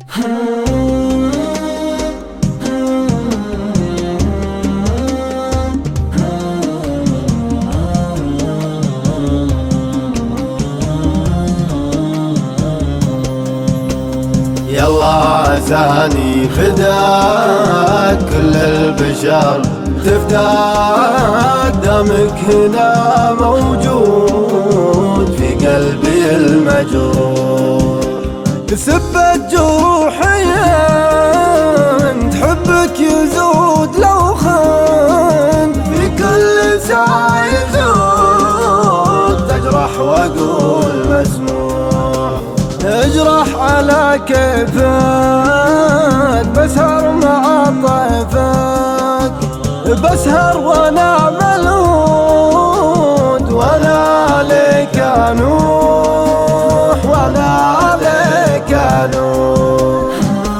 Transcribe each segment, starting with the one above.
يلا عساني فداك كل البشر تفداك، دامك هنا موجود في قلبي المجروح. سبت جروحي انت حبك يزود لو خنت، في كل ساعة يزود تجرح واقول مسموح. اجرح على كيفك بسهر مع طيفك، بسهر وانا ملهود وانا عليك انوح، وانا عليك انوح.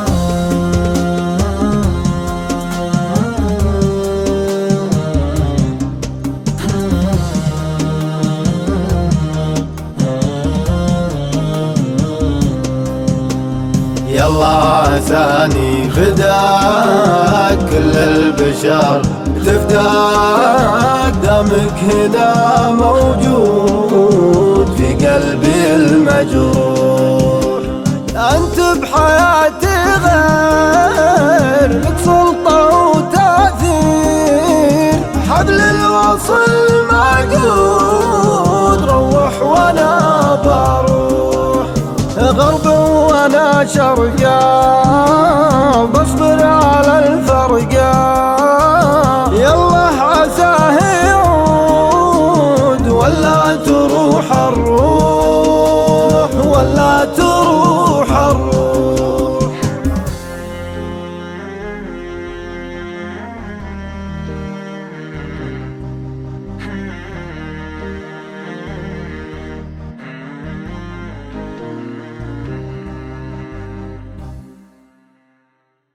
يلا عساني فداك كل البشر تفداك، دامك هنا موجود في قلبي المجروح. أنت بحياتي غير لك سلطة وتأثير، حبل الوصل معقود روح وأنا بروح، غرب وانا شرقا بصبر